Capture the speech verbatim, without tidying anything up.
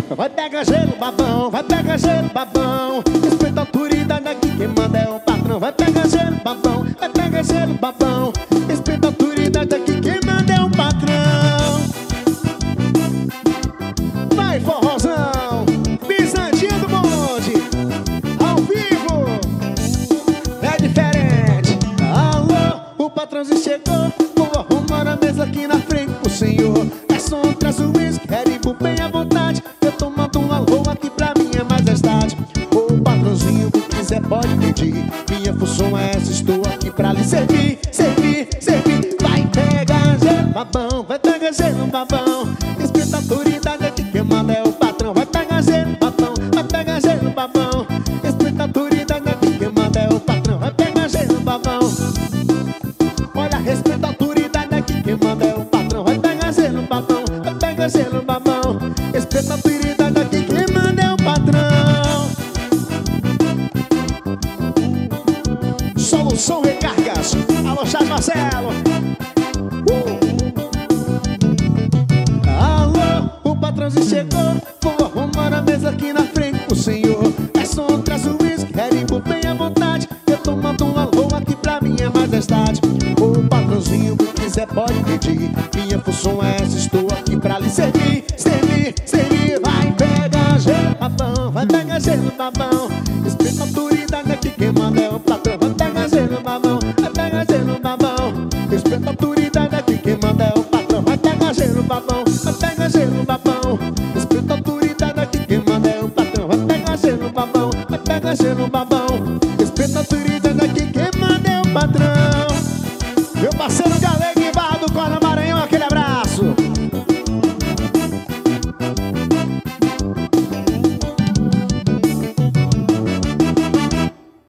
Vai pegar gelo, babão, vai pegar gelo, babão. Respeita a autoridade aqui, quem manda é o patrão. Vai pegar gelo, babão, vai pegar gelo, babão. Respeita a autoridade aqui, quem manda é o patrão. Vai, forrozão, pisadinha do bonde, ao vivo, é diferente. Alô, o patrãozinho chegou, vou arrumar a mesa aqui na frente pro senhor. É só um traço uísque, Heribo bem à vontade. Eu tô tomando um alô aqui pra minha majestade. Ô patrãozinho, o que quiser pode pedir. Minha função é essa, estou aqui pra lhe servir, servir, servir. Vai pegar gelo, babão, vai pegar gelo, babão. Respeita a autoridade aqui, quem manda é o patrão. Vai pegar gelo, babão, vai pegar gelo, babão. Respeita a autoridade aqui, quem manda é o patrão. Vai pegar gelo, babão. Olha, respeita a autoridade aqui, quem manda é o patrão. Vai pegar gelo, babão, vai pegar gelo, babão. Respeita a autoridade aqui, quem manda é o patrão. Solução Recargas, alô Charles Marcelo. uh. Alô, o patrãozinho chegou, vou arrumar a mesa aqui na frente pro senhor. É só um traço uísque, Heribo bem à vontade. Eu tô mandando um alô aqui pra minha majestade. Ô patrãozinho, o que quiser pode pedir. Minha função é essa, estou aqui pra lhe servir, servir, servir. Vai pegar gelo, babão, vai pegar gelo, babão. Respeita a autoridade aqui, quem manda é o patrão. Vai pegar gelo, babão, vai pegar gelo, babão. Respeita a autoridade aqui, quem manda é o patrão. Vai pegar gelo, babão, vai pegar gelo, babão. Respeita a autoridade aqui, quem manda é o patrão. Vai pegar gelo, babão, vai pegar gelo, babão. Respeita a autoridade aqui, quem manda é o patrão.